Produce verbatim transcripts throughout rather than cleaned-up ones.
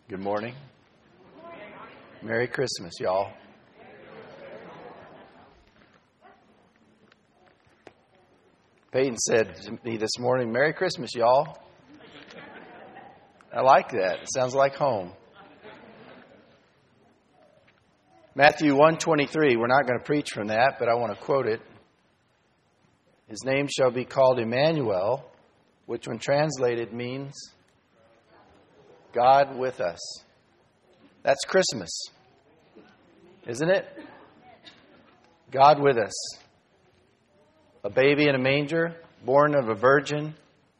Good morning. Merry Christmas, y'all. Peyton said to me this morning, Merry Christmas, y'all. I like that. It sounds like home. Matthew one twenty-three. We're not going to preach from that, but I want to quote it. His name shall be called Emmanuel, which when translated means God with us. That's Christmas, isn't it? God with us. A baby in a manger, born of a virgin.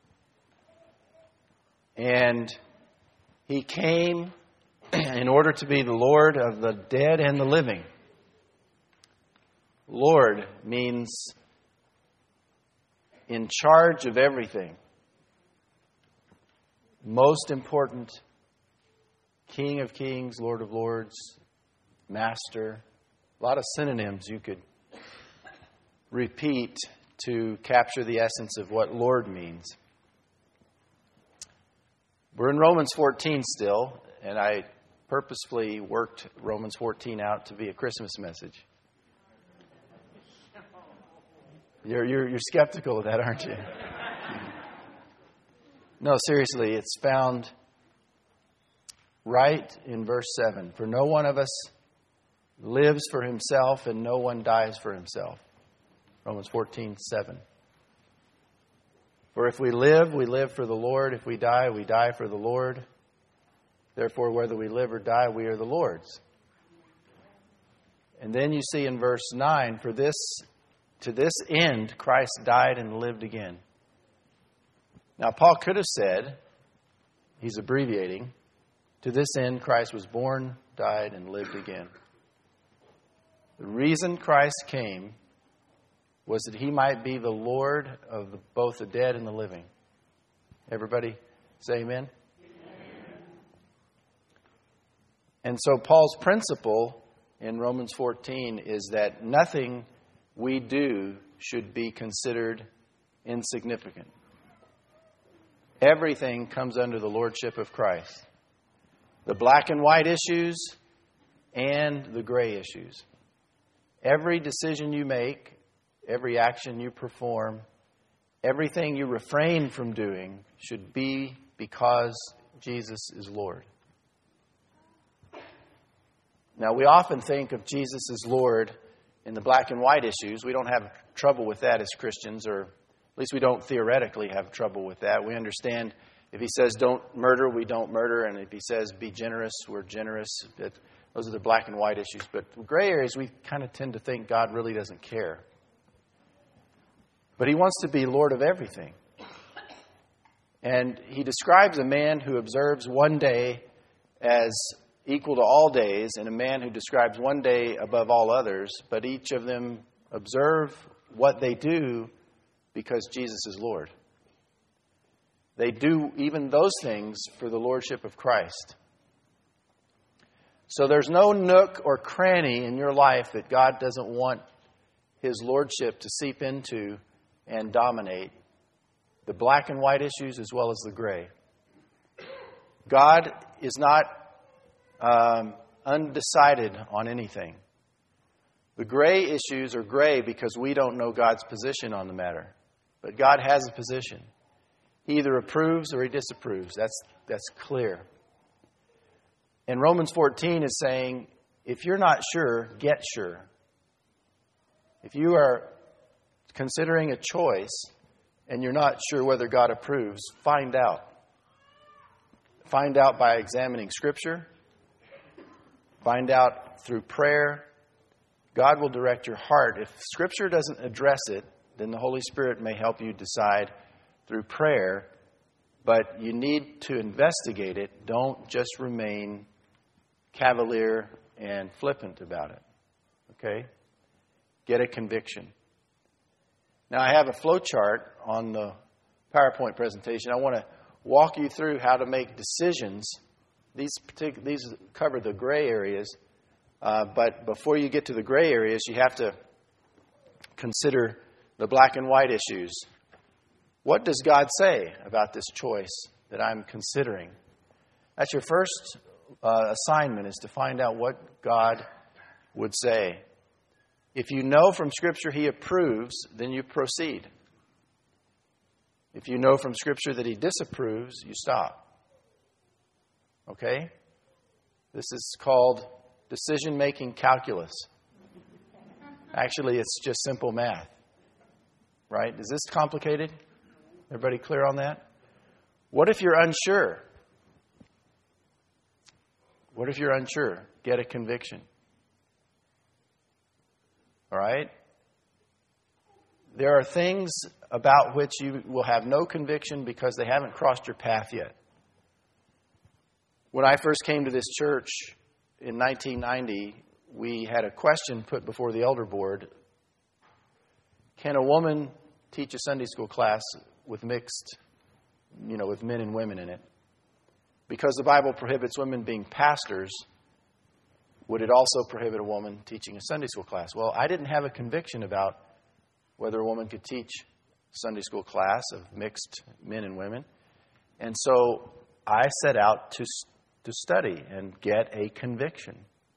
And he came in order to be the Lord of the dead and the living. Lord means in charge of everything. Most important, King of Kings, Lord of Lords, Master. A lot of synonyms you could repeat to capture the essence of what Lord means. We're in Romans fourteen still, and I purposefully worked Romans fourteen out to be a Christmas message. You're, you're, you're skeptical of that, aren't you? No, seriously, it's found right in verse seven. For no one of us lives for himself, and no one dies for himself. Romans fourteen seven. For if we live, we live for the Lord. If we die, we die for the Lord. Therefore, whether we live or die, we are the Lord's. And then you see in verse nine, for this, to this end, Christ died and lived again. Now, Paul could have said, he's abbreviating, to this end, Christ was born, died, and lived again. The reason Christ came was that he might be the Lord of the, both the dead and the living. Everybody say amen? Amen. And so Paul's principle in Romans fourteen is that nothing we do should be considered insignificant. Everything comes under the lordship of Christ. The black and white issues and the gray issues. Every decision you make, every action you perform, everything you refrain from doing should be because Jesus is Lord. Now, we often think of Jesus as Lord in the black and white issues. We don't have trouble with that as Christians, or at least we don't theoretically have trouble with that. We understand if he says don't murder, we don't murder. And if he says be generous, we're generous. That, those are the black and white issues. But gray areas, we kind of tend to think God really doesn't care. But he wants to be Lord of everything. And he describes a man who observes one day as equal to all days, and a man who describes one day above all others. But each of them observe what they do because Jesus is Lord. They do even those things for the lordship of Christ. So there's no nook or cranny in your life that God doesn't want his lordship to seep into and dominate. The black and white issues as well as the gray. God is not um, undecided on anything. The gray issues are gray because we don't know God's position on the matter. But God has a position. He either approves or he disapproves. That's that's clear. And Romans fourteen is saying, if you're not sure, get sure. If you are considering a choice and you're not sure whether God approves, find out. Find out by examining Scripture. Find out through prayer. God will direct your heart. If Scripture doesn't address it, then the Holy Spirit may help you decide through prayer, but you need to investigate it. Don't just remain cavalier and flippant about it. Okay? Get a conviction. Now, I have a flow chart on the PowerPoint presentation. I want to walk you through how to make decisions. These partic- these cover the gray areas, uh, but before you get to the gray areas, you have to consider the black and white issues. What does God say about this choice that I'm considering? That's your first uh, assignment is to find out what God would say. If you know from Scripture He approves, then you proceed. If you know from Scripture that He disapproves, you stop. Okay? This is called decision-making calculus. Actually, it's just simple math. Right? Is this complicated? Everybody clear on that? What if you're unsure? What if you're unsure? Get a conviction. All right? There are things about which you will have no conviction because they haven't crossed your path yet. When I first came to this church in nineteen ninety, we had a question put before the elder board. Can a woman teach a Sunday school class with mixed, you know, with men and women in it? Because the Bible prohibits women being pastors, would it also prohibit a woman teaching a Sunday school class? Well, I didn't have a conviction about whether a woman could teach a Sunday school class of mixed men and women. And so I set out to, to study and get a conviction.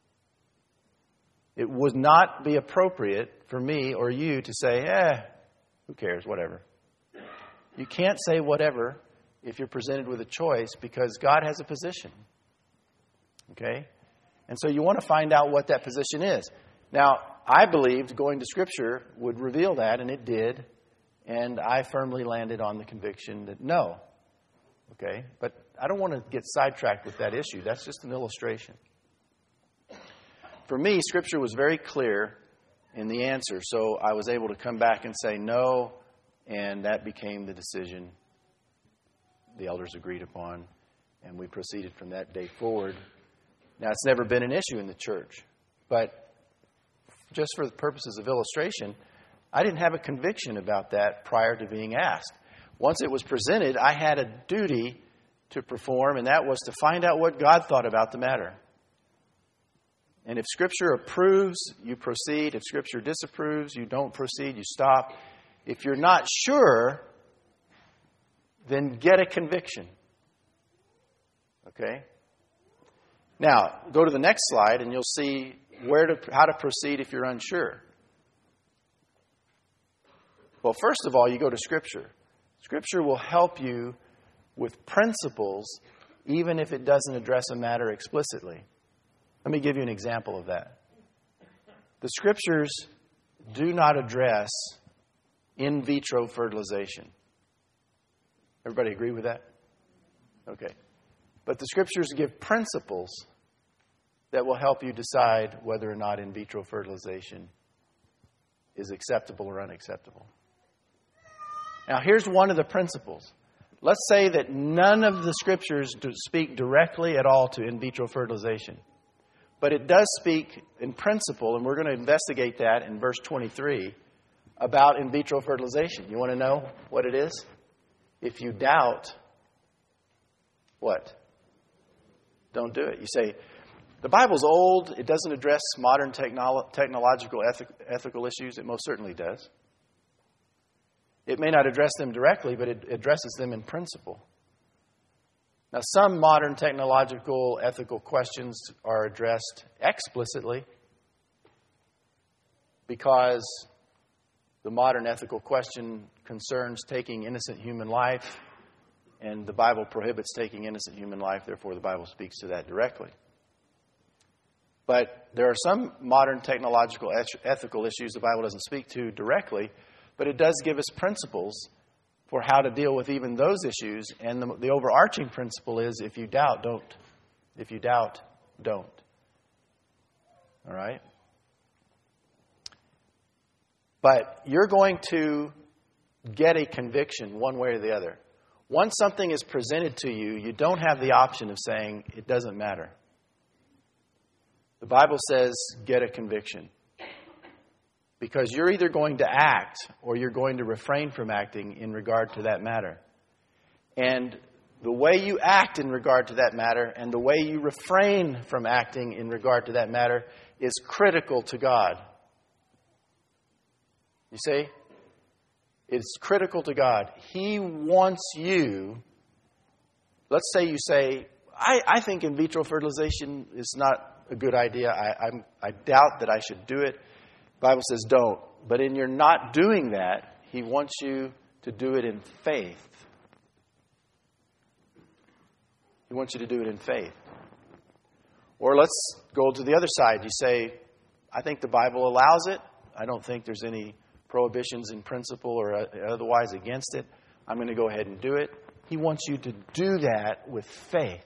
It would not be appropriate for me or you to say, eh, who cares, whatever. You can't say whatever if you're presented with a choice because God has a position. Okay? And so you want to find out what that position is. Now, I believed going to Scripture would reveal that, and it did. And I firmly landed on the conviction that no. Okay? But I don't want to get sidetracked with that issue. That's just an illustration. For me, Scripture was very clear in the answer. So I was able to come back and say no, and that became the decision the elders agreed upon, and we proceeded from that day forward. Now, it's never been an issue in the church, but just for the purposes of illustration, I didn't have a conviction about that prior to being asked. Once it was presented, I had a duty to perform, and that was to find out what God thought about the matter. And if Scripture approves, you proceed. If Scripture disapproves, you don't proceed, you stop. If you're not sure, then get a conviction. Okay? Now, go to the next slide and you'll see where to, how to proceed if you're unsure. Well, first of all, you go to Scripture. Scripture will help you with principles even if it doesn't address a matter explicitly. Let me give you an example of that. The Scriptures do not address in vitro fertilization. Everybody agree with that? Okay. But the Scriptures give principles that will help you decide whether or not in vitro fertilization is acceptable or unacceptable. Now, here's one of the principles. Let's say that none of the Scriptures speak directly at all to in vitro fertilization. But it does speak in principle, and we're going to investigate that in verse twenty-three, about in vitro fertilization. You want to know what it is? If you doubt, what? Don't do it. You say, the Bible's old. It doesn't address modern technolo- technological ethic- ethical issues. It most certainly does. It may not address them directly, but it addresses them in principle. Now, some modern technological ethical questions are addressed explicitly because the modern ethical question concerns taking innocent human life, and the Bible prohibits taking innocent human life. Therefore, the Bible speaks to that directly. But there are some modern technological ethical issues the Bible doesn't speak to directly, but it does give us principles for how to deal with even those issues. And the, the overarching principle is, if you doubt, don't. If you doubt, don't. All right? But you're going to get a conviction one way or the other. Once something is presented to you, you don't have the option of saying, it doesn't matter. The Bible says, get a conviction. Because you're either going to act or you're going to refrain from acting in regard to that matter. And the way you act in regard to that matter and the way you refrain from acting in regard to that matter is critical to God. You see? It's critical to God. He wants you, let's say you say, I, I think in vitro fertilization is not a good idea. I, I'm, I doubt that I should do it. The Bible says don't. But in your not doing that, He wants you to do it in faith. He wants you to do it in faith. Or let's go to the other side. You say, I think the Bible allows it. I don't think there's any prohibitions in principle or otherwise against it. I'm going to go ahead and do it. He wants you to do that with faith.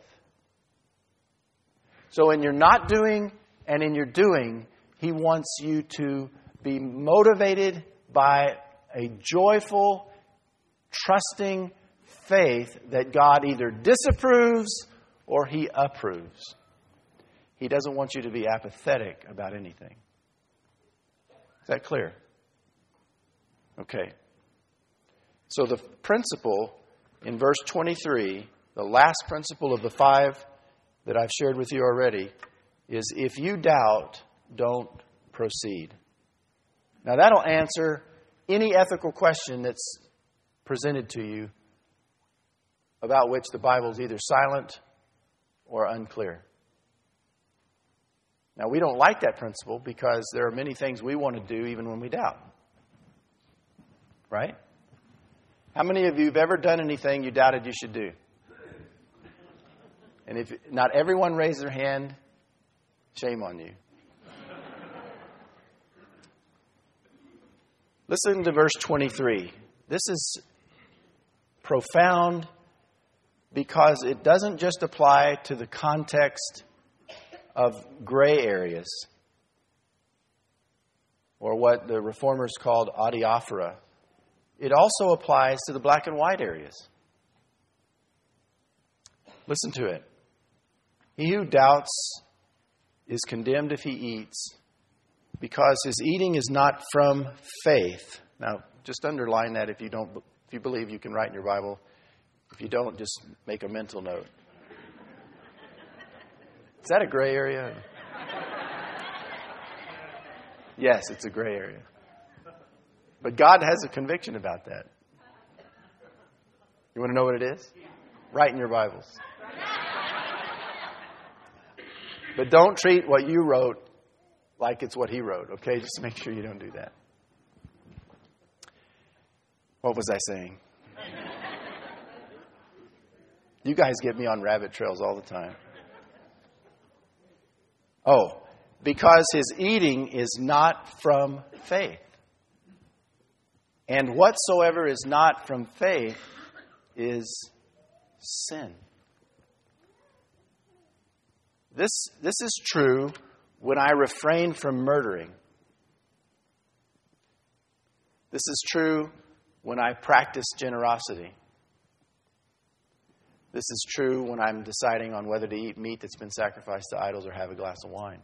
So in your not doing and in your doing, He wants you to be motivated by a joyful, trusting faith that God either disapproves or He approves. He doesn't want you to be apathetic about anything. Is that clear? Okay. So the principle in verse twenty-three, the last principle of the five that I've shared with you already, is if you doubt, don't proceed. Now that'll answer any ethical question that's presented to you about which the Bible is either silent or unclear. Now, we don't like that principle because there are many things we want to do even when we doubt. Right? How many of you have ever done anything you doubted you should do? And if not everyone raised their hand, shame on you. Listen to verse twenty-three. This is profound because it doesn't just apply to the context of gray areas, or what the Reformers called adiaphora. It also applies to the black and white areas. Listen to it. He who doubts is condemned if he eats, because his eating is not from faith. Now, just underline that if you don't, if you believe you can write in your Bible. If you don't, just make a mental note. Is that a gray area? Yes, it's a gray area. But God has a conviction about that. You want to know what it is? Write in your Bibles. But don't treat what you wrote like it's what He wrote, okay? Just make sure you don't do that. What was I saying? You guys get me on rabbit trails all the time. Oh, because his eating is not from faith. And whatsoever is not from faith is sin. This, this is true when I refrain from murdering. This is true when I practice generosity. This is true when I'm deciding on whether to eat meat that's been sacrificed to idols or have a glass of wine.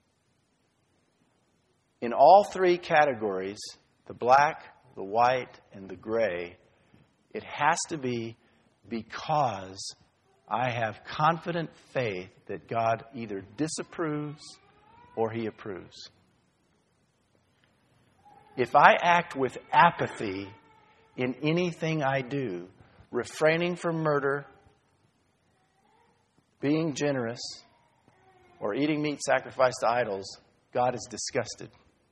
In all three categories, the black, the white, and the gray, it has to be because I have confident faith that God either disapproves or He approves. If I act with apathy in anything I do, refraining from murder, being generous, or eating meat sacrificed to idols, God is disgusted.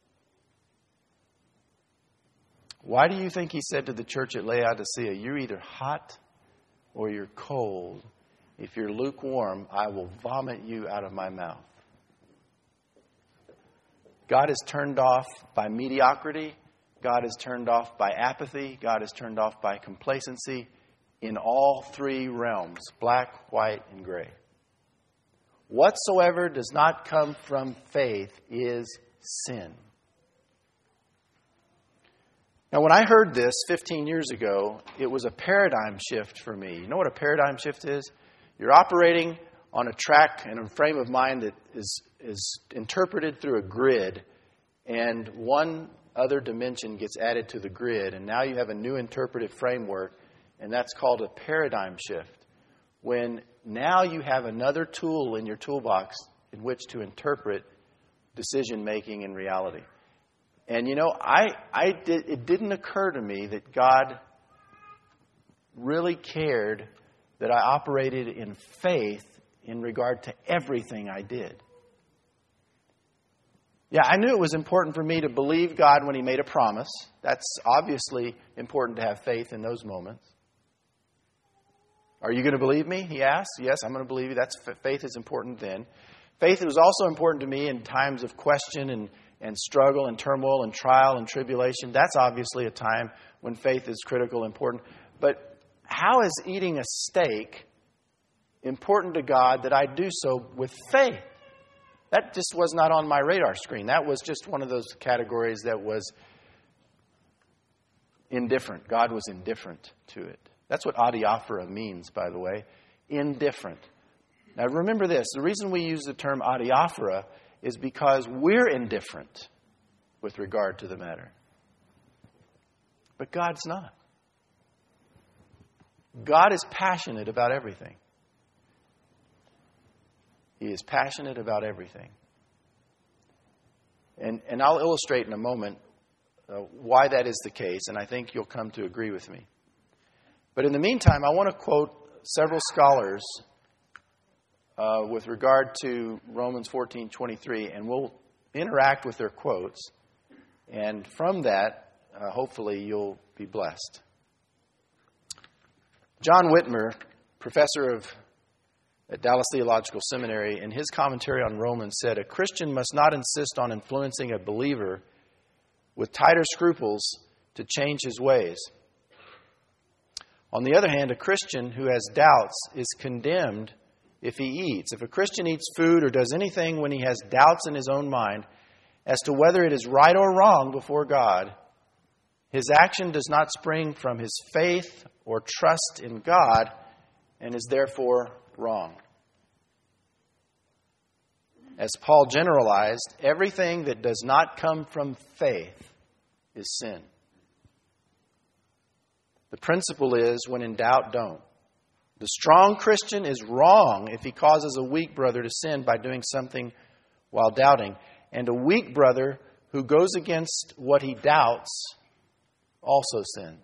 Why do you think He said to the church at Laodicea, you're either hot or you're cold. If you're lukewarm, I will vomit you out of my mouth. God is turned off by mediocrity. God is turned off by apathy. God is turned off by complacency in all three realms, black, white, and gray. Whatsoever does not come from faith is sin. Now, when I heard this fifteen years ago, it was a paradigm shift for me. You know what a paradigm shift is? You're operating on a track and a frame of mind that is, is interpreted through a grid, and one other dimension gets added to the grid, and now you have a new interpretive framework, and that's called a paradigm shift. When now you have another tool in your toolbox in which to interpret decision-making in reality. And, you know, I, I did, it didn't occur to me that God really cared that I operated in faith in regard to everything I did. Yeah, I knew it was important for me to believe God when He made a promise. That's obviously important to have faith in those moments. Are you going to believe me? He asked. Yes, I'm going to believe you. That's faith is important then. Faith was also important to me in times of question and, and struggle and turmoil and trial and tribulation. That's obviously a time when faith is critical, important. But how is eating a steak important to God that I do so with faith? That just was not on my radar screen. That was just one of those categories that was indifferent. God was indifferent to it. That's what adiaphora means, by the way. Indifferent. Now remember this. The reason we use the term adiaphora is because we're indifferent with regard to the matter. But God's not. God is passionate about everything. He is passionate about everything. And, and I'll illustrate in a moment uh, why that is the case, and I think you'll come to agree with me. But in the meantime, I want to quote several scholars uh, with regard to Romans fourteen twenty-three, and we'll interact with their quotes. And from that, uh, hopefully, you'll be blessed. John Whitmer, professor of at Dallas Theological Seminary, in his commentary on Romans, said, "A Christian must not insist on influencing a believer with tighter scruples to change his ways. On the other hand, a Christian who has doubts is condemned if he eats. If a Christian eats food or does anything when he has doubts in his own mind as to whether it is right or wrong before God, his action does not spring from his faith or trust in God and is therefore wrong." As Paul generalized, everything that does not come from faith is sin. The principle is, when in doubt, don't. The strong Christian is wrong if he causes a weak brother to sin by doing something while doubting. And a weak brother who goes against what he doubts also sins.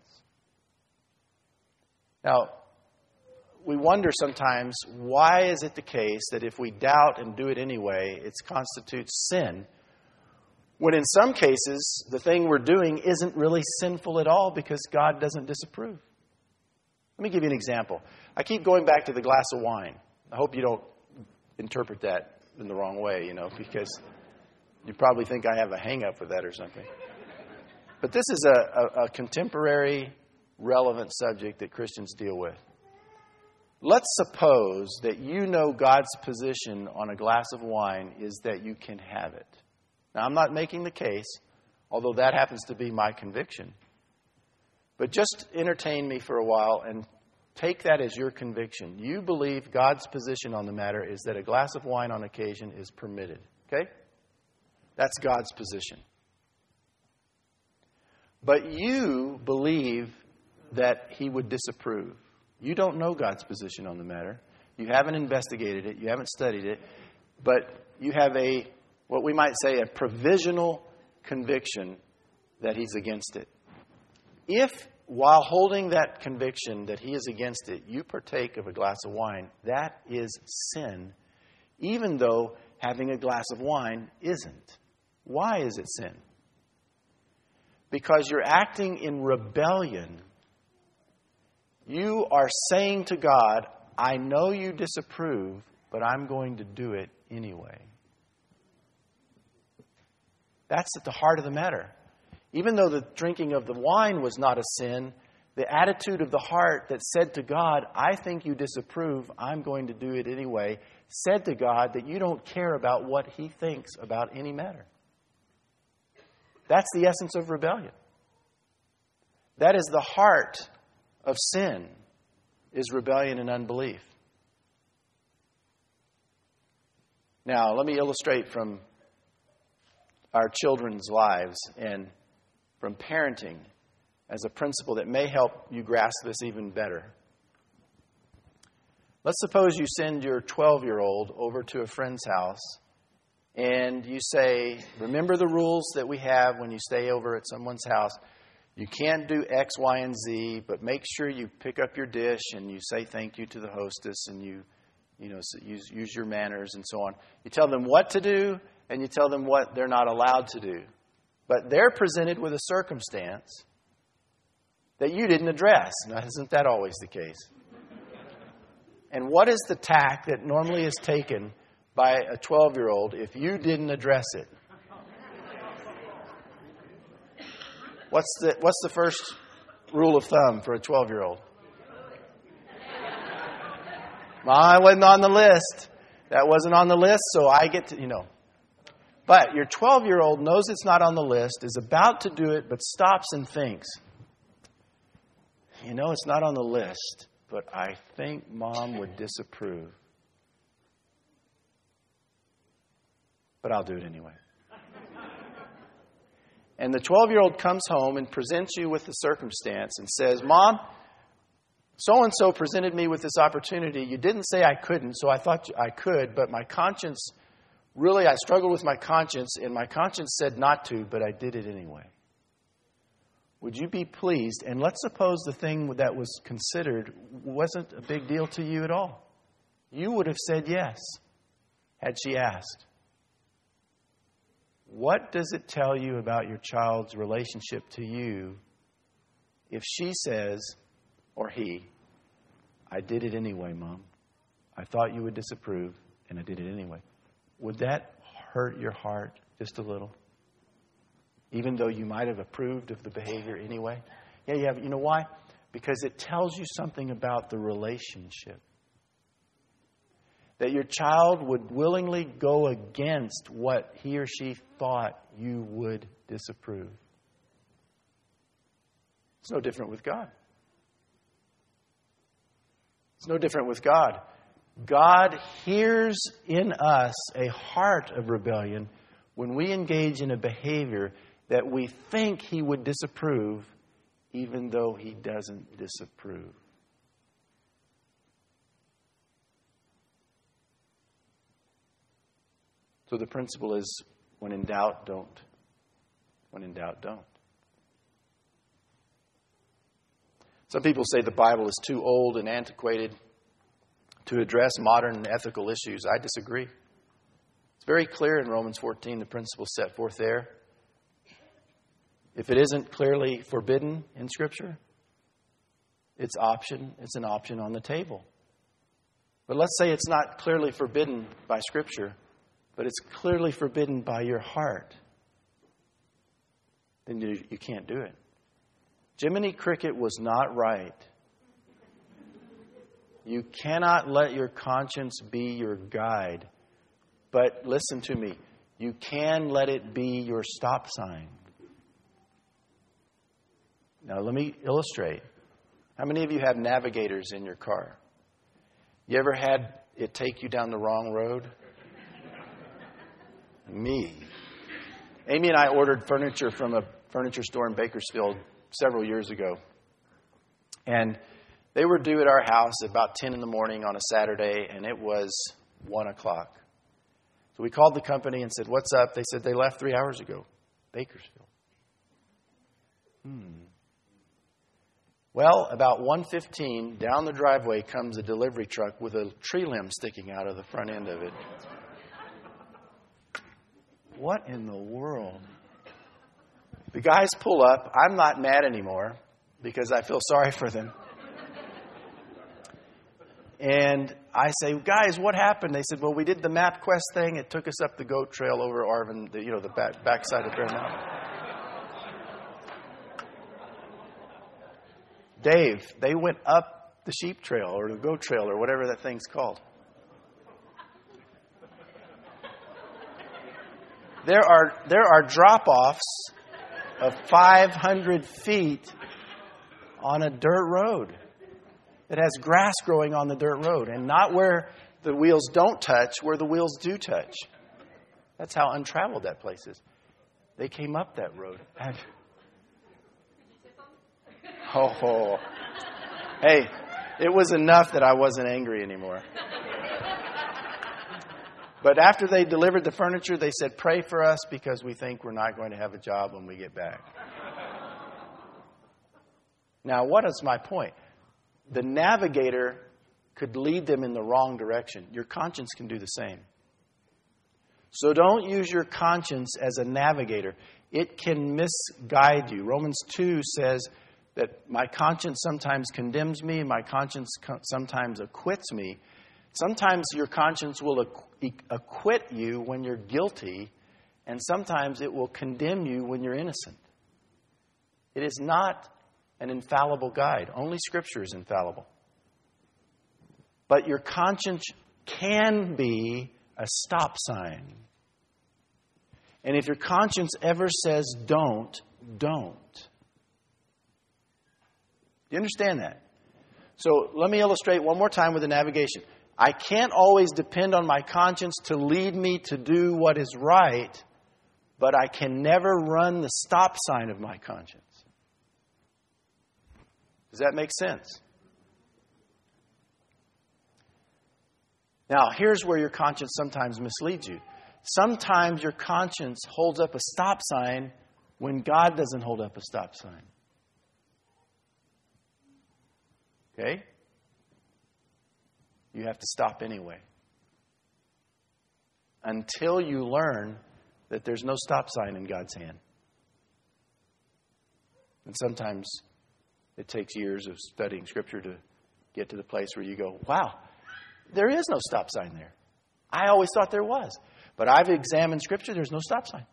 Now, we wonder sometimes, why is it the case that if we doubt and do it anyway, it constitutes sin, when in some cases the thing we're doing isn't really sinful at all because God doesn't disapprove? Let me give you an example. I keep going back to the glass of wine. I hope you don't interpret that in the wrong way, you know, because you probably think I have a hang-up with that or something. But this is a, a, a contemporary, relevant subject that Christians deal with. Let's suppose that you know God's position on a glass of wine is that you can have it. Now, I'm not making the case, although that happens to be my conviction. But just entertain me for a while and take that as your conviction. You believe God's position on the matter is that a glass of wine on occasion is permitted. Okay? That's God's position. But you believe that He would disapprove. You don't know God's position on the matter. You haven't investigated it. You haven't studied it. But you have a, what we might say, a provisional conviction that He's against it. If, while holding that conviction that He is against it, you partake of a glass of wine, that is sin, even though having a glass of wine isn't. Why is it sin? Because you're acting in rebellion. You are saying to God, I know you disapprove, but I'm going to do it anyway. That's at the heart of the matter. Even though the drinking of the wine was not a sin, the attitude of the heart that said to God, I think you disapprove, I'm going to do it anyway, said to God that you don't care about what He thinks about any matter. That's the essence of rebellion. That is the heart of sin, is rebellion and unbelief. Now, let me illustrate from our children's lives and from parenting as a principle that may help you grasp this even better. Let's suppose you send your twelve-year-old over to a friend's house and you say, remember the rules that we have when you stay over at someone's house. You can't do X, Y, and Z, but make sure you pick up your dish and you say thank you to the hostess and you You know, so use, use your manners and so on. You tell them what to do, and you tell them what they're not allowed to do. But they're presented with a circumstance that you didn't address. Now, isn't that always the case? And what is the tack that normally is taken by a twelve-year-old if you didn't address it? What's the what's the first rule of thumb for a twelve-year-old? I wasn't on the list. That wasn't on the list, so I get to, you know. But your twelve-year-old knows it's not on the list, is about to do it, but stops and thinks, you know, it's not on the list, but I think Mom would disapprove. But I'll do it anyway. And the twelve-year-old comes home and presents you with the circumstance and says, Mom, so-and-so presented me with this opportunity. You didn't say I couldn't, so I thought I could, but my conscience, really, I struggled with my conscience, and my conscience said not to, but I did it anyway. Would you be pleased? And let's suppose the thing that was considered wasn't a big deal to you at all. You would have said yes, had she asked. What does it tell you about your child's relationship to you if she says, or he, I did it anyway, Mom. I thought you would disapprove, and I did it anyway. Would that hurt your heart just a little? Even though you might have approved of the behavior anyway? Yeah, you have. You know why? Because it tells you something about the relationship. That your child would willingly go against what he or she thought you would disapprove. It's no different with God. It's no different with God. God hears in us a heart of rebellion when we engage in a behavior that we think He would disapprove, even though He doesn't disapprove. So the principle is, when in doubt, don't. When in doubt, don't. Some people say the Bible is too old and antiquated to address modern and ethical issues. I disagree. It's very clear in Romans fourteen, the principle set forth there. If it isn't clearly forbidden in Scripture, it's option. It's an option on the table. But let's say it's not clearly forbidden by Scripture, but it's clearly forbidden by your heart. Then you, you can't do it. Jiminy Cricket was not right. You cannot let your conscience be your guide. But listen to me. You can let it be your stop sign. Now, let me illustrate. How many of you have navigators in your car? You ever had it take you down the wrong road? Me. Amy and I ordered furniture from a furniture store in Bakersfield several years ago. And they were due at our house at about ten in the morning on a Saturday, and it was one o'clock. So we called the company and said, what's up? They said they left three hours ago. Bakersfield. Hmm. Well, about one fifteen, down the driveway comes a delivery truck with a tree limb sticking out of the front end of it. What in the world? The guys pull up. I'm not mad anymore because I feel sorry for them. And I say, guys, what happened? They said, well, we did the MapQuest thing. It took us up the goat trail over Arvin, the, you know, the back backside of Bear Mountain. Dave, they went up the sheep trail or the goat trail or whatever that thing's called. There are there are drop-offs of five hundred feet on a dirt road that has grass growing on the dirt road, and not where the wheels don't touch, where the wheels do touch. That's how untraveled that place is. They came up that road. And, oh, hey, it was enough that I wasn't angry anymore. But after they delivered the furniture, they said, pray for us because we think we're not going to have a job when we get back. Now, what is my point? The navigator could lead them in the wrong direction. Your conscience can do the same. So don't use your conscience as a navigator. It can misguide you. Romans two says that my conscience sometimes condemns me, my conscience sometimes acquits me. Sometimes your conscience will acquit you when you're guilty, and sometimes it will condemn you when you're innocent. It is not an infallible guide. Only Scripture is infallible. But your conscience can be a stop sign. And if your conscience ever says don't, don't. Do you understand that? So let me illustrate one more time with the navigation. I can't always depend on my conscience to lead me to do what is right, but I can never run the stop sign of my conscience. Does that make sense? Now, here's where your conscience sometimes misleads you. Sometimes your conscience holds up a stop sign when God doesn't hold up a stop sign. Okay? You have to stop anyway. Until you learn that there's no stop sign in God's hand. And sometimes it takes years of studying Scripture to get to the place where you go, wow, there is no stop sign there. I always thought there was. But I've examined Scripture, there's no stop sign.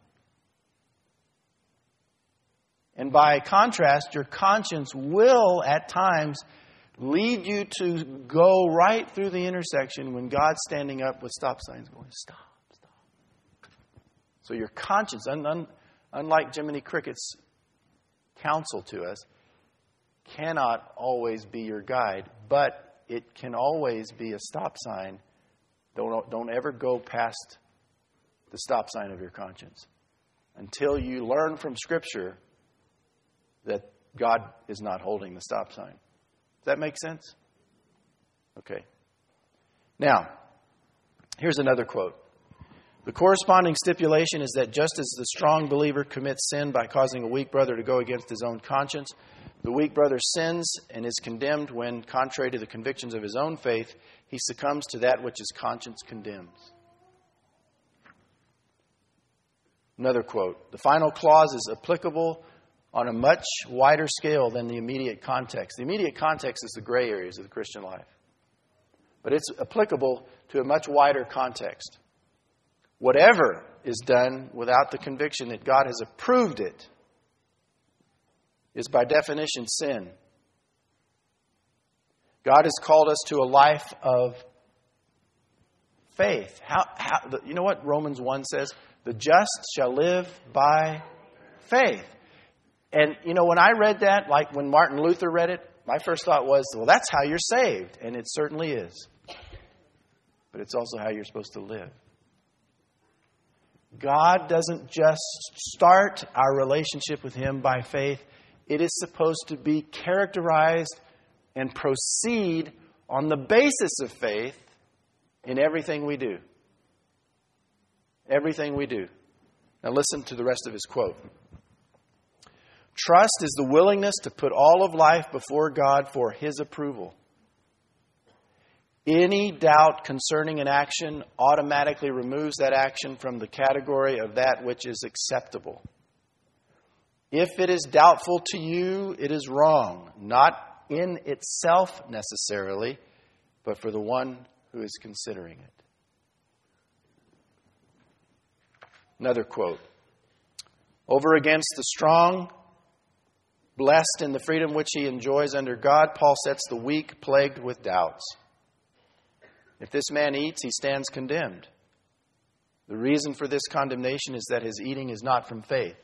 And by contrast, your conscience will at times lead you to go right through the intersection when God's standing up with stop signs going, stop, stop. So your conscience, un- un- unlike Jiminy Cricket's counsel to us, cannot always be your guide, but it can always be a stop sign. Don't, don't ever go past the stop sign of your conscience until you learn from Scripture that God is not holding the stop sign. Does that make sense? Okay. Now, here's another quote. The corresponding stipulation is that just as the strong believer commits sin by causing a weak brother to go against his own conscience, the weak brother sins and is condemned when, contrary to the convictions of his own faith, he succumbs to that which his conscience condemns. Another quote. The final clause is applicable on a much wider scale than the immediate context. The immediate context is the gray areas of the Christian life. But it's applicable to a much wider context. Whatever is done without the conviction that God has approved it is by definition sin. God has called us to a life of faith. How, how, you know what Romans one says? The just shall live by faith. And, you know, when I read that, like when Martin Luther read it, my first thought was, well, that's how you're saved. And it certainly is. But it's also how you're supposed to live. God doesn't just start our relationship with Him by faith. It is supposed to be characterized and proceed on the basis of faith in everything we do. Everything we do. Now listen to the rest of his quote. Trust is the willingness to put all of life before God for His approval. Any doubt concerning an action automatically removes that action from the category of that which is acceptable. If it is doubtful to you, it is wrong, not in itself necessarily, but for the one who is considering it. Another quote. Over against the strong, blessed in the freedom which he enjoys under God, Paul sets the weak plagued with doubts. If this man eats, he stands condemned. The reason for this condemnation is that his eating is not from faith.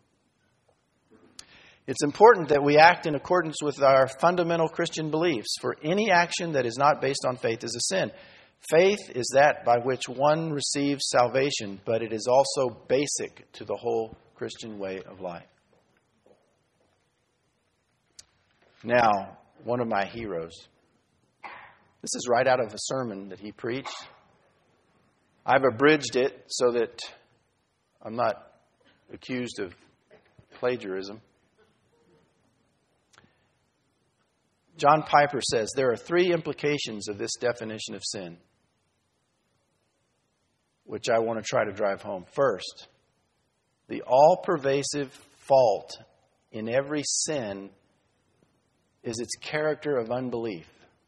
It's important that we act in accordance with our fundamental Christian beliefs, for any action that is not based on faith is a sin. Faith is that by which one receives salvation, but it is also basic to the whole Christian way of life. Now, one of my heroes. This is right out of a sermon that he preached. I've abridged it so that I'm not accused of plagiarism. John Piper says there are three implications of this definition of sin, which I want to try to drive home. First, the all-pervasive fault in every sin is its character of unbelief.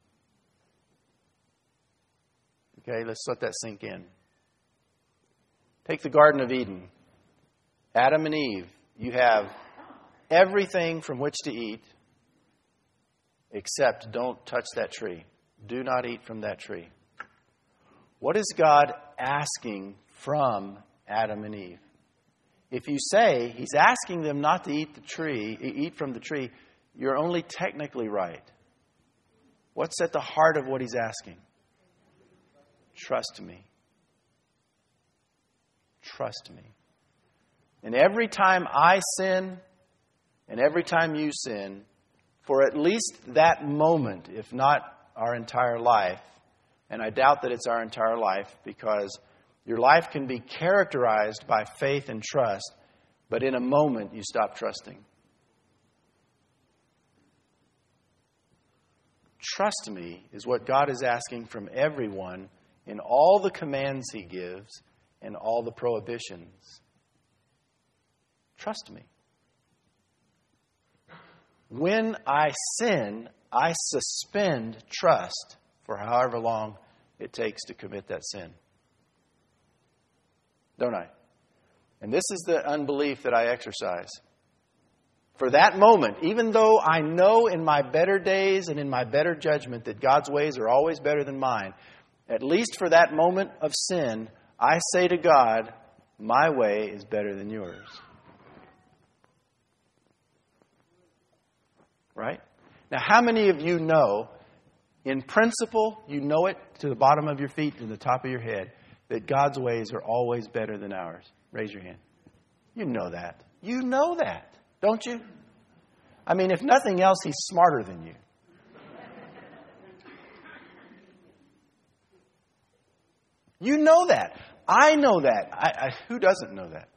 Okay, let's let that sink in. Take the Garden of Eden. Adam and Eve, you have everything from which to eat, except don't touch that tree. Do not eat from that tree. What is God asking from Adam and Eve? If you say He's asking them not to eat the tree, eat from the tree, you're only technically right. What's at the heart of what He's asking? Trust me. Trust me. And every time I sin, and every time you sin, for at least that moment, if not our entire life, and I doubt that it's our entire life, because your life can be characterized by faith and trust, but in a moment you stop trusting. Trust me is what God is asking from everyone in all the commands He gives and all the prohibitions. Trust me. When I sin, I suspend trust for however long it takes to commit that sin. Don't I? And this is the unbelief that I exercise. For that moment, even though I know in my better days and in my better judgment that God's ways are always better than mine, at least for that moment of sin, I say to God, my way is better than yours. Right? Now, how many of you know, in principle, you know it to the bottom of your feet and the top of your head, that God's ways are always better than ours? Raise your hand. You know that. You know that, don't you? I mean, if nothing else, He's smarter than you. You know that. I know that. I, I, who doesn't know that?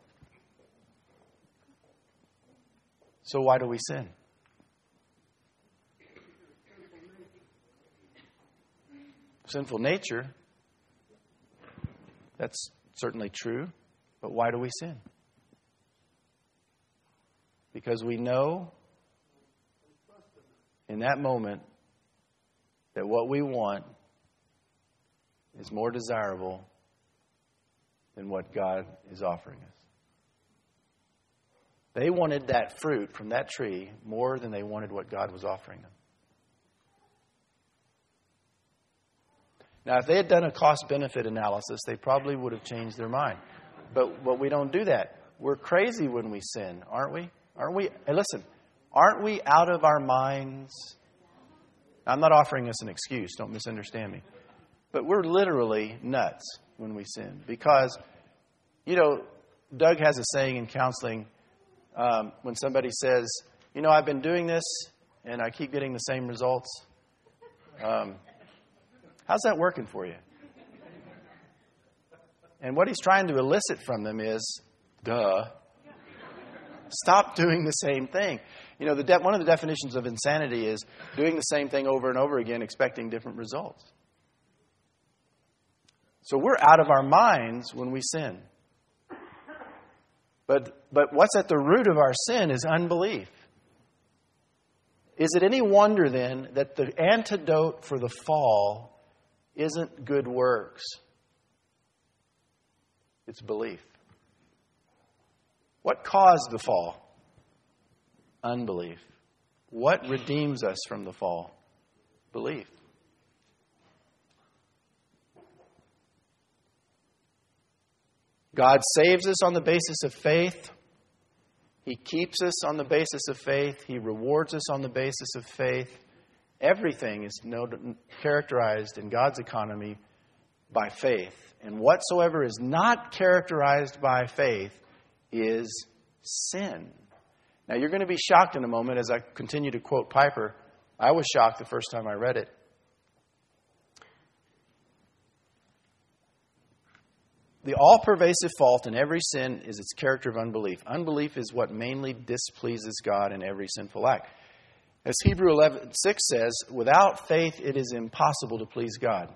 So why do we sin? Sinful nature. That's certainly true. But why do we sin? Because we know in that moment that what we want is more desirable than what God is offering us. They wanted that fruit from that tree more than they wanted what God was offering them. Now, if they had done a cost-benefit analysis, they probably would have changed their mind. But, but we don't do that. We're crazy when we sin, aren't we? Aren't we? Hey, listen, aren't we out of our minds? I'm not offering us an excuse. Don't misunderstand me. But we're literally nuts when we sin. Because, you know, Doug has a saying in counseling um, when somebody says, you know, I've been doing this and I keep getting the same results. Um, how's that working for you? And what he's trying to elicit from them is, duh, stop doing the same thing. You know, the de- one of the definitions of insanity is doing the same thing over and over again, expecting different results. So we're out of our minds when we sin. But but what's at the root of our sin is unbelief. Is it any wonder then that the antidote for the fall isn't good works? It's belief. What caused the fall? Unbelief. What redeems us from the fall? Belief. God saves us on the basis of faith. He keeps us on the basis of faith. He rewards us on the basis of faith. Everything is characterized in God's economy by faith. And whatsoever is not characterized by faith is sin. Now, you're going to be shocked in a moment as I continue to quote Piper. I was shocked the first time I read it. The all-pervasive fault in every sin is its character of unbelief. Unbelief is what mainly displeases God in every sinful act. As Hebrews eleven six says, without faith it is impossible to please God.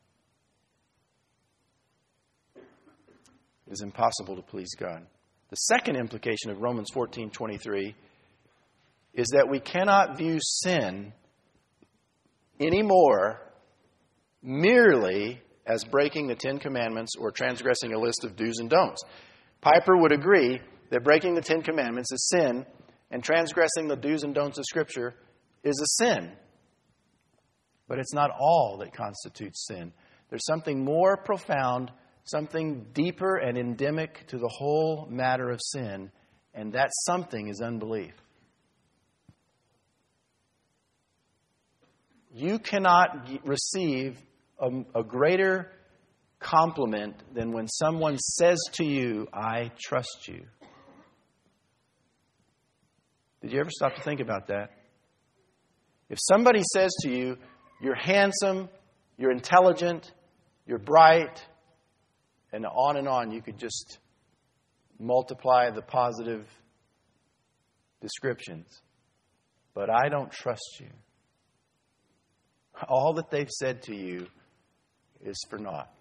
It is impossible to please God. The second implication of Romans fourteen twenty-three is that we cannot view sin anymore merely as breaking the Ten Commandments or transgressing a list of do's and don'ts. Piper would agree that breaking the Ten Commandments is sin, and transgressing the do's and don'ts of Scripture is a sin. But it's not all that constitutes sin. There's something more profound, something deeper and endemic to the whole matter of sin, and that something is unbelief. You cannot receive a, a greater compliment than when someone says to you, I trust you. Did you ever stop to think about that? If somebody says to you, you're handsome, you're intelligent, you're bright, and on and on, you could just multiply the positive descriptions. But I don't trust you. All that they've said to you is for naught.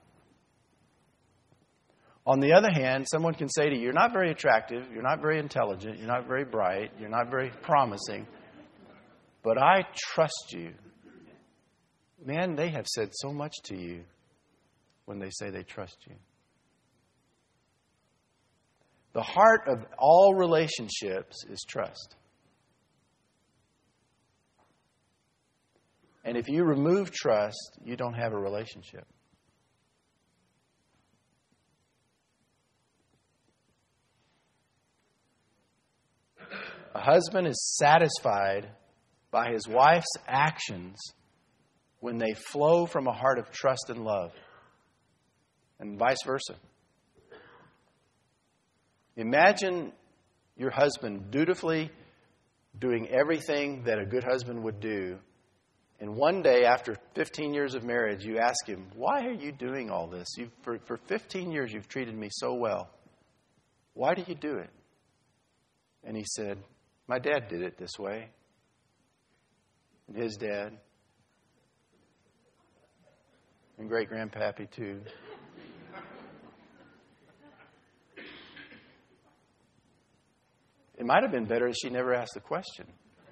On the other hand, someone can say to you, you're not very attractive, you're not very intelligent, you're not very bright, you're not very promising, but I trust you. Man, they have said so much to you when they say they trust you. The heart of all relationships is trust. And if you remove trust, you don't have a relationship. A husband is satisfied by his wife's actions when they flow from a heart of trust and love, and vice versa. Imagine your husband dutifully doing everything that a good husband would do, and one day after fifteen years of marriage, you ask him, why are you doing all this? You've, for, for fifteen years, you've treated me so well. Why do you do it? And he said, my dad did it this way. And his dad. And great-grandpappy, too. It might have been better if she never asked the question.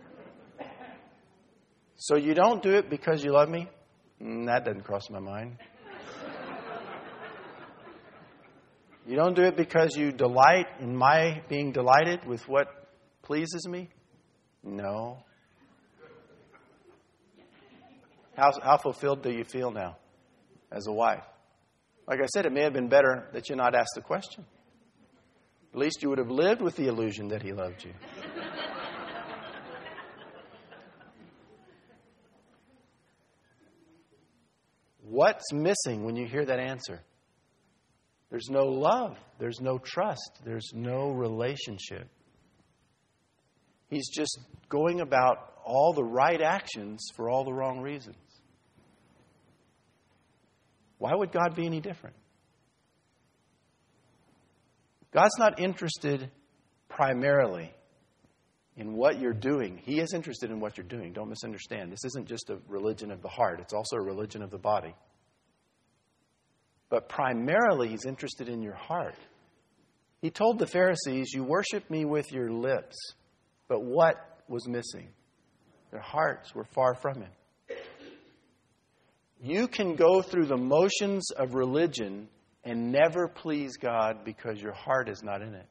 So you don't do it because you love me? Mm, that doesn't cross my mind. You don't do it because you delight in my being delighted with what pleases me? No. How, how fulfilled do you feel now as a wife? Like I said, it may have been better that you not ask the question. At least you would have lived with the illusion that he loved you. What's missing when you hear that answer? There's no love. There's no trust. There's no relationship. He's just going about all the right actions for all the wrong reasons. Why would God be any different? God's not interested primarily in what you're doing. He is interested in what you're doing. Don't misunderstand. This isn't just a religion of the heart. It's also a religion of the body. But primarily, He's interested in your heart. He told the Pharisees, you worship me with your lips. But what was missing? Their hearts were far from Him. You can go through the motions of religion and never please God because your heart is not in it.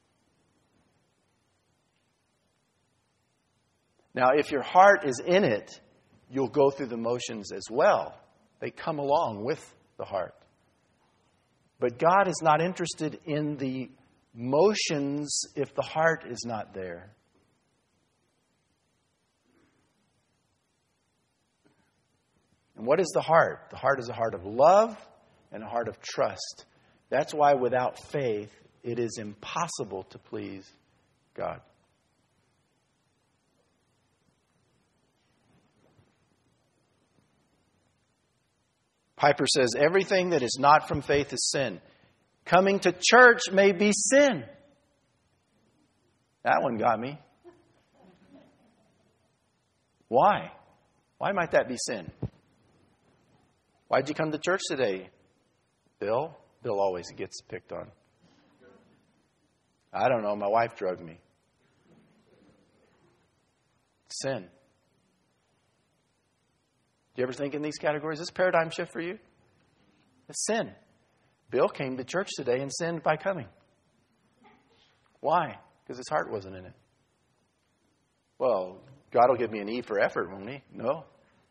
Now, if your heart is in it, you'll go through the motions as well. They come along with the heart. But God is not interested in the motions if the heart is not there. And what is the heart? The heart is a heart of love and a heart of trust. That's why without faith, it is impossible to please God. Piper says, everything that is not from faith is sin. Coming to church may be sin. That one got me. Why? Why might that be sin? Why'd you come to church today, Bill? Bill always gets picked on. I don't know. My wife drugged me. Sin. Do you ever think in these categories? Is this a paradigm shift for you? It's sin. Bill came to church today and sinned by coming. Why? Because his heart wasn't in it. Well, God will give me an E for effort, won't He? No.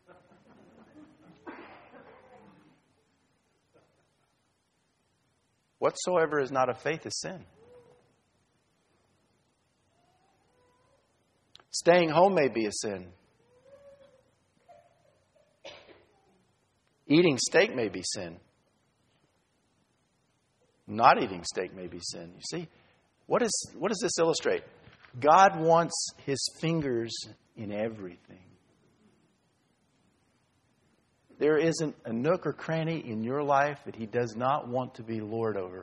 Whatsoever is not of faith is sin. Staying home may be a sin. Eating steak may be sin. Not eating steak may be sin. You see, what is what does this illustrate? God wants His fingers in everything. There isn't a nook or cranny in your life that He does not want to be Lord over.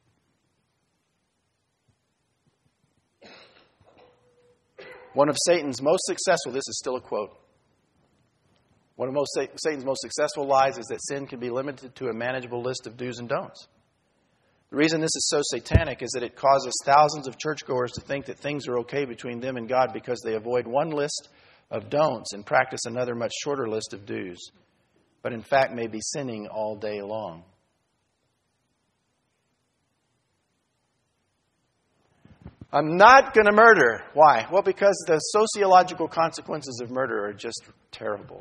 One of Satan's most successful, this is still a quote. One of most Satan's most successful lies is that sin can be limited to a manageable list of do's and don'ts. The reason this is so satanic is that it causes thousands of churchgoers to think that things are okay between them and God because they avoid one list of don'ts and practice another much shorter list of do's, but in fact may be sinning all day long. I'm not going to murder. Why? Well, because the sociological consequences of murder are just terrible.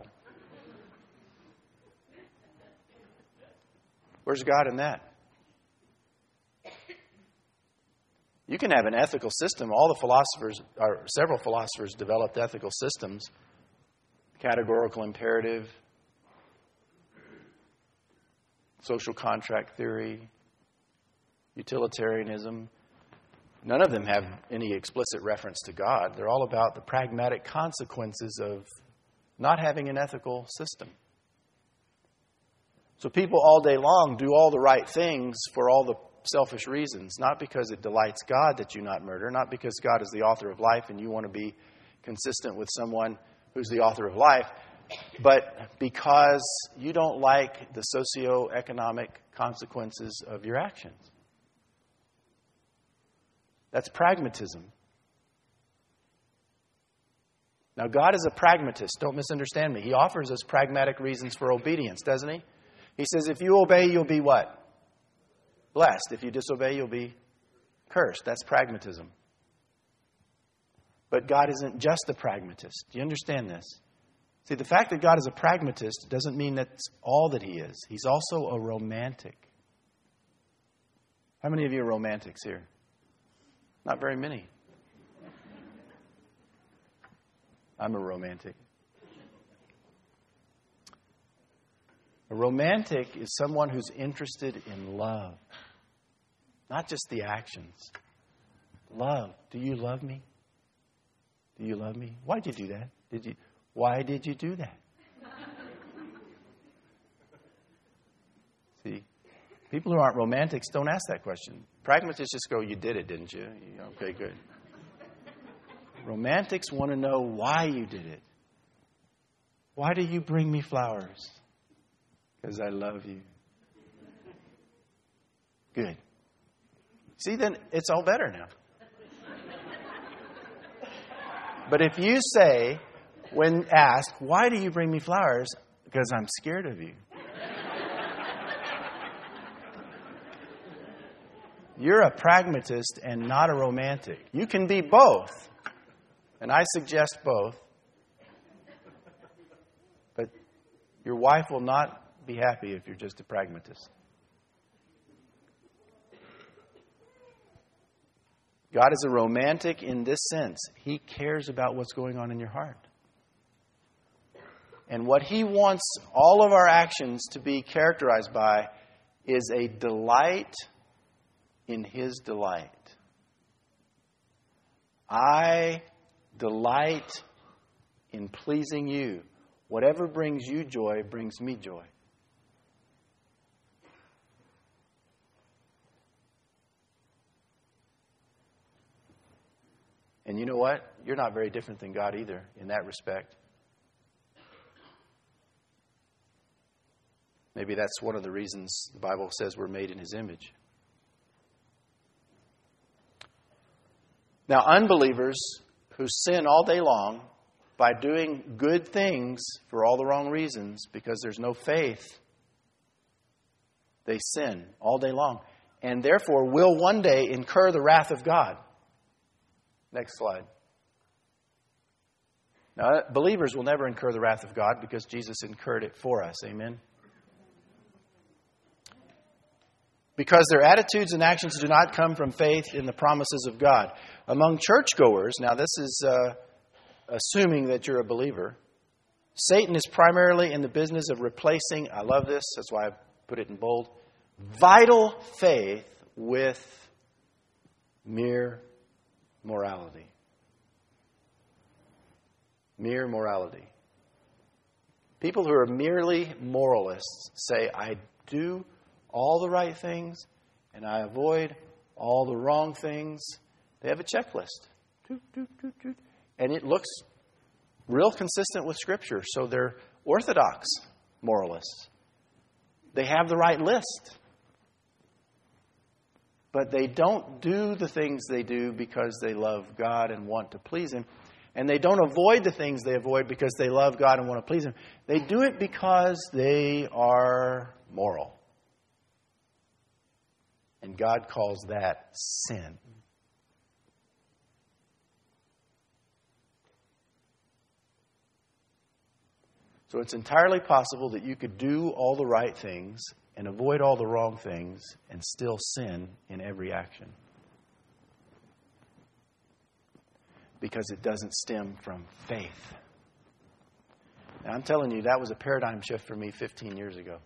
Where's God in that? You can have an ethical system. All the philosophers, or several philosophers, developed ethical systems. Categorical imperative, social contract theory, utilitarianism. None of them have any explicit reference to God. They're all about the pragmatic consequences of not having an ethical system. So people all day long do all the right things for all the selfish reasons, not because it delights God that you not murder, not because God is the author of life and you want to be consistent with someone who's the author of life, but because you don't like the socioeconomic consequences of your actions. That's pragmatism. Now, God is a pragmatist. Don't misunderstand me. He offers us pragmatic reasons for obedience, doesn't He? He says, if you obey, you'll be what? Blessed. If you disobey, you'll be cursed. That's pragmatism. But God isn't just a pragmatist. Do you understand this? See, the fact that God is a pragmatist doesn't mean that's all that He is. He's also a romantic. How many of you are romantics here? Not very many. I'm a romantic. A romantic is someone who's interested in love. Not just the actions. Love. Do you love me? Do you love me? Why did you do that? Did you? Why did you do that? See, people who aren't romantics don't ask that question. Pragmatists just go, you did it, didn't you? Okay, good. Romantics want to know why you did it. Why do you bring me flowers? Because I love you. Good. See, then it's all better now. But if you say, when asked, why do you bring me flowers? Because I'm scared of you. You're a pragmatist and not a romantic. You can be both. And I suggest both. But your wife will not be happy if you're just a pragmatist. God is a romantic in this sense. He cares about what's going on in your heart. And what He wants all of our actions to be characterized by is a delight in His delight. I delight in pleasing you. Whatever brings you joy brings me joy. And you know what? You're not very different than God either in that respect. Maybe that's one of the reasons the Bible says we're made in His image. Now, unbelievers who sin all day long by doing good things for all the wrong reasons because there's no faith, they sin all day long and therefore will one day incur the wrath of God. Next slide. Now, believers will never incur the wrath of God because Jesus incurred it for us. Amen? Because their attitudes and actions do not come from faith in the promises of God. Among churchgoers, now this is uh, assuming that you're a believer, Satan is primarily in the business of replacing, I love this, that's why I put it in bold, vital faith with mere morality. Mere morality. People who are merely moralists say, I do all the right things and I avoid all the wrong things. They have a checklist. And it looks real consistent with Scripture. So they're orthodox moralists. They have the right list. But they don't do the things they do because they love God and want to please Him. And they don't avoid the things they avoid because they love God and want to please Him. They do it because they are moral. And God calls that sin. So it's entirely possible that you could do all the right things and avoid all the wrong things and still sin in every action. Because it doesn't stem from faith. Now, I'm telling you, that was a paradigm shift for me fifteen years ago.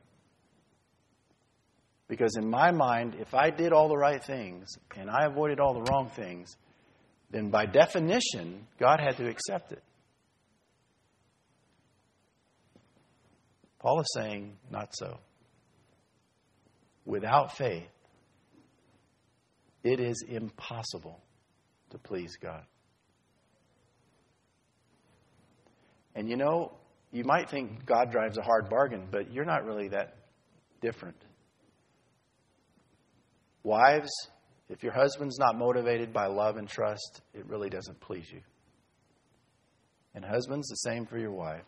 Because in my mind, if I did all the right things and I avoided all the wrong things, then by definition, God had to accept it. Paul is saying, not so. Without faith, it is impossible to please God. And you know, you might think God drives a hard bargain, but you're not really that different. Wives, if your husband's not motivated by love and trust, it really doesn't please you. And husbands, the same for your wife.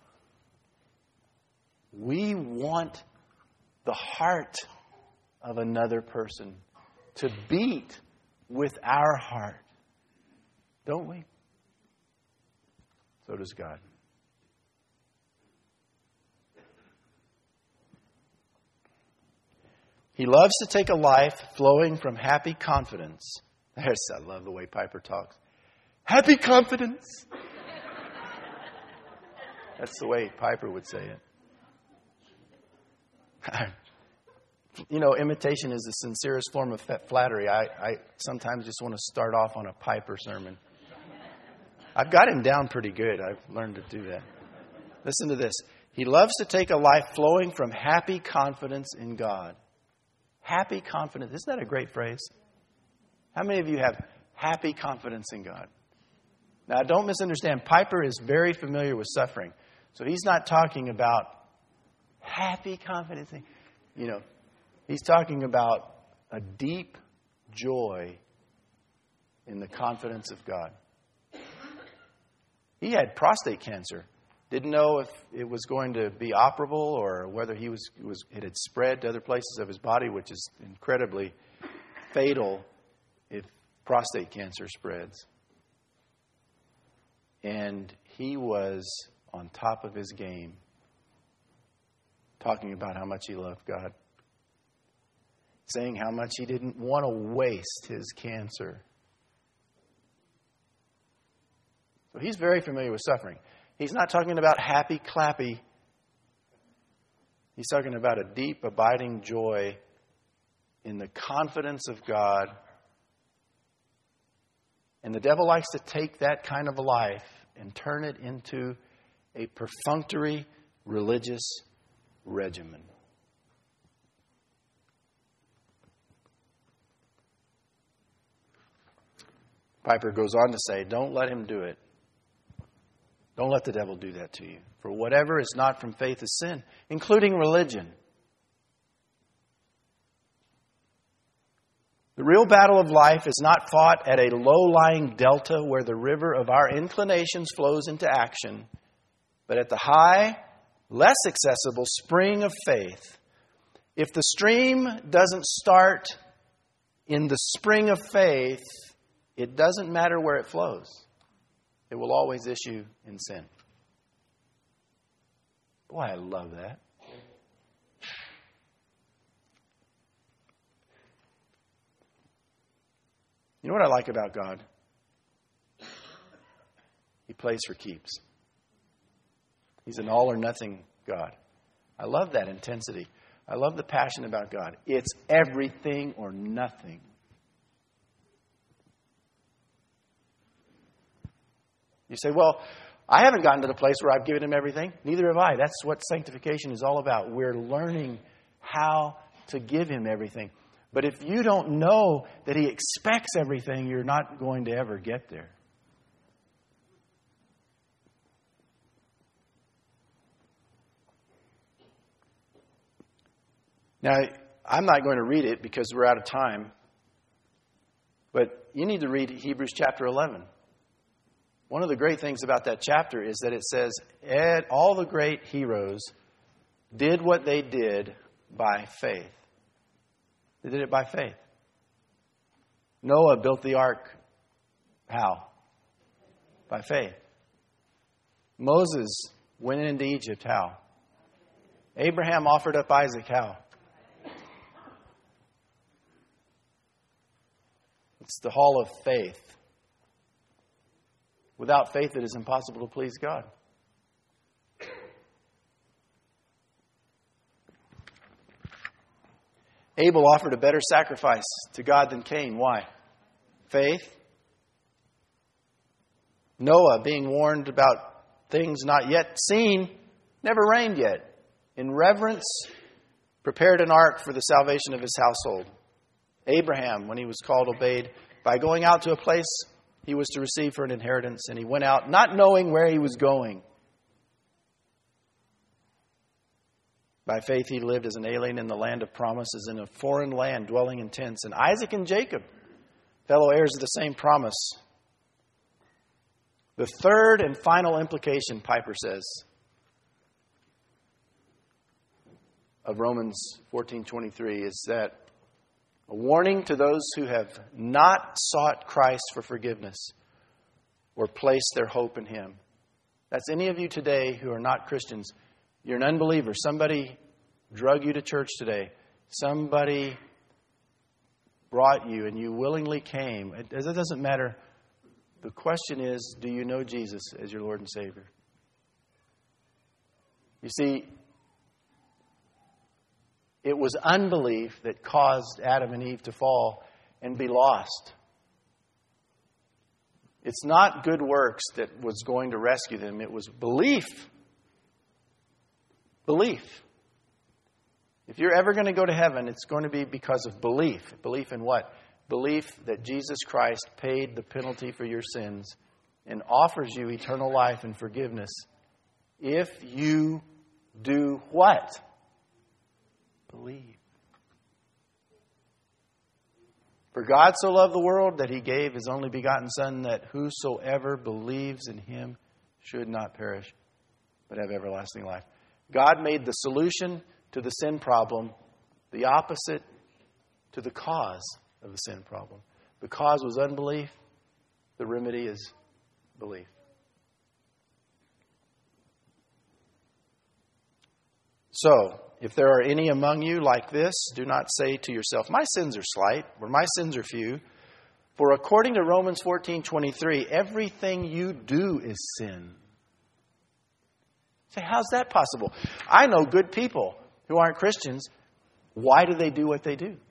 We want the heart of another person to beat with our heart. Don't we? So does God. He loves to take a life flowing from happy confidence. There's, I love the way Piper talks. Happy confidence. That's the way Piper would say it. You know, imitation is the sincerest form of flattery. I, I sometimes just want to start off on a Piper sermon. I've got him down pretty good. I've learned to do that. Listen to this. He loves to take a life flowing from happy confidence in God. Happy confidence. Isn't that a great phrase? How many of you have happy confidence in God? Now, don't misunderstand. Piper is very familiar with suffering. So he's not talking about happy confidence. You know, he's talking about a deep joy in the confidence of God. He had prostate cancer. Didn't know if it was going to be operable or whether he was, it was it had spread to other places of his body, which is incredibly fatal if prostate cancer spreads. And he was on top of his game, talking about how much he loved God, saying how much he didn't want to waste his cancer. So he's very familiar with suffering. He's not talking about happy clappy. He's talking about a deep, abiding joy in the confidence of God. And the devil likes to take that kind of a life and turn it into a perfunctory religious regimen. Piper goes on to say, don't let him do it. Don't let the devil do that to you. For whatever is not from faith is sin, including religion. The real battle of life is not fought at a low-lying delta where the river of our inclinations flows into action, but at the high, less accessible spring of faith. If the stream doesn't start in the spring of faith, it doesn't matter where it flows. It will always issue in sin. Boy, I love that. You know what I like about God? He plays for keeps. He's an all or nothing God. I love that intensity. I love the passion about God. It's everything or nothing. You say, well, I haven't gotten to the place where I've given Him everything. Neither have I. That's what sanctification is all about. We're learning how to give Him everything. But if you don't know that He expects everything, you're not going to ever get there. Now, I'm not going to read it because we're out of time. But you need to read Hebrews chapter eleven. One of the great things about that chapter is that it says Ed, all the great heroes did what they did by faith. They did it by faith. Noah built the ark. How? By faith. Moses went into Egypt. How? Abraham offered up Isaac. How? It's the hall of faith. Without faith, it is impossible to please God. Abel offered a better sacrifice to God than Cain. Why? Faith. Noah, being warned about things not yet seen, never reigned yet. In reverence, prepared an ark for the salvation of his household. Abraham, when he was called, obeyed by going out to a place he was to receive for an inheritance, and he went out not knowing where he was going. By faith he lived as an alien in the land of promises, in a foreign land, dwelling in tents. And Isaac and Jacob, fellow heirs of the same promise. The third and final implication, Piper says, of Romans fourteen twenty-three is that a warning to those who have not sought Christ for forgiveness or placed their hope in Him. That's any of you today who are not Christians. You're an unbeliever. Somebody drug you to church today. Somebody brought you and you willingly came. It doesn't matter. The question is, do you know Jesus as your Lord and Savior? You see, it was unbelief that caused Adam and Eve to fall and be lost. It's not good works that was going to rescue them. It was belief. Belief. If you're ever going to go to heaven, it's going to be because of belief. Belief in what? Belief that Jesus Christ paid the penalty for your sins and offers you eternal life and forgiveness if you do what? Believe. For God so loved the world that He gave His only begotten Son, that whosoever believes in Him should not perish, but have everlasting life. God made the solution to the sin problem the opposite to the cause of the sin problem. The cause was unbelief. The remedy is belief. So, if there are any among you like this, do not say to yourself, my sins are slight, or my sins are few. For according to Romans fourteen twenty-three, everything you do is sin. Say, how's that possible? I know good people who aren't Christians. Why do they do what they do?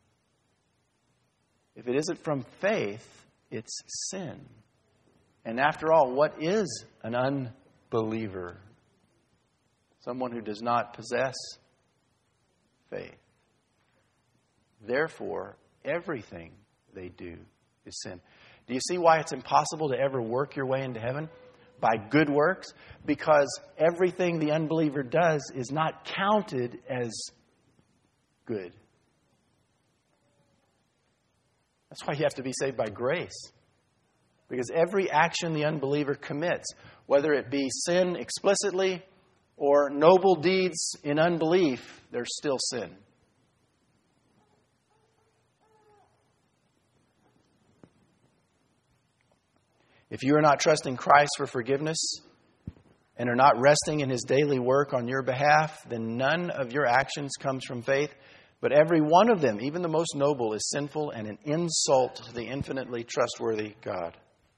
If it isn't from faith, it's sin. And after all, what is an unbeliever? Someone who does not possess faith. Therefore, everything they do is sin. Do you see why it's impossible to ever work your way into heaven? By good works? Because everything the unbeliever does is not counted as good. That's why you have to be saved by grace. Because every action the unbeliever commits, whether it be sin explicitly or noble deeds in unbelief, they're still sin. If you are not trusting Christ for forgiveness and are not resting in His daily work on your behalf, then none of your actions comes from faith. But every one of them, even the most noble, is sinful and an insult to the infinitely trustworthy God.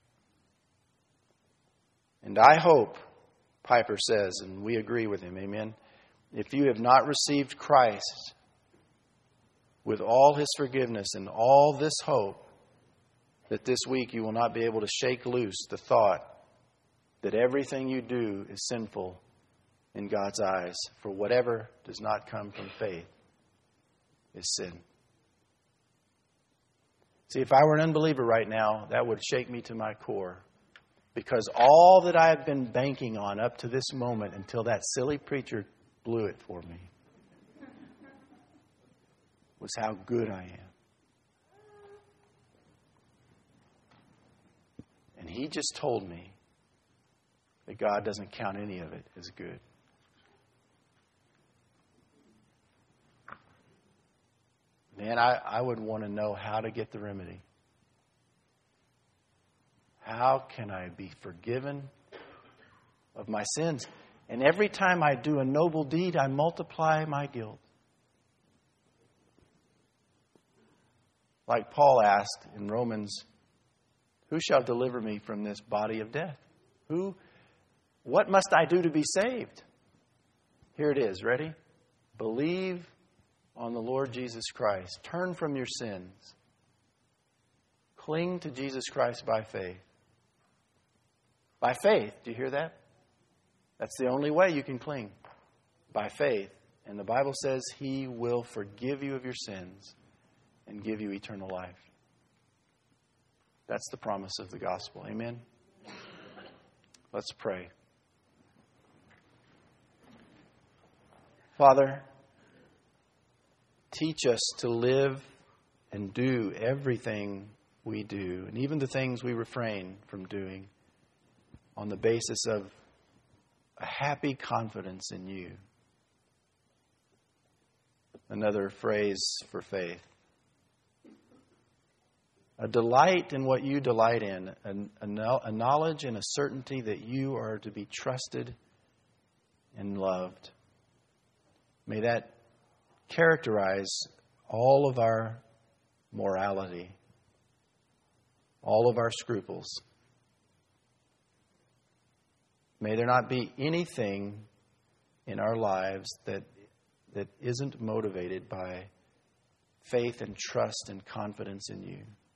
And I hope, Piper says, and we agree with him, amen, if you have not received Christ with all His forgiveness and all this hope, that this week you will not be able to shake loose the thought that everything you do is sinful in God's eyes, for whatever does not come from faith is sin. See, if I were an unbeliever right now, that would shake me to my core. Because all that I have been banking on up to this moment until that silly preacher blew it for me was how good I am. And he just told me that God doesn't count any of it as good. Man, I, I would want to know how to get the remedy. How can I be forgiven of my sins? And every time I do a noble deed, I multiply my guilt. Like Paul asked in Romans, who shall deliver me from this body of death? Who? What must I do to be saved? Here it is. Ready? Believe on the Lord Jesus Christ. Turn from your sins. Cling to Jesus Christ by faith. By faith. Do you hear that? That's the only way you can cling. By faith. And the Bible says He will forgive you of your sins and give you eternal life. That's the promise of the gospel. Amen? Let's pray. Father, teach us to live and do everything we do, and even the things we refrain from doing, on the basis of a happy confidence in You. Another phrase for faith. A delight in what You delight in, a, a, a knowledge and a certainty that You are to be trusted and loved. May that characterize all of our morality, all of our scruples. May there not be anything in our lives that that isn't motivated by faith and trust and confidence in You.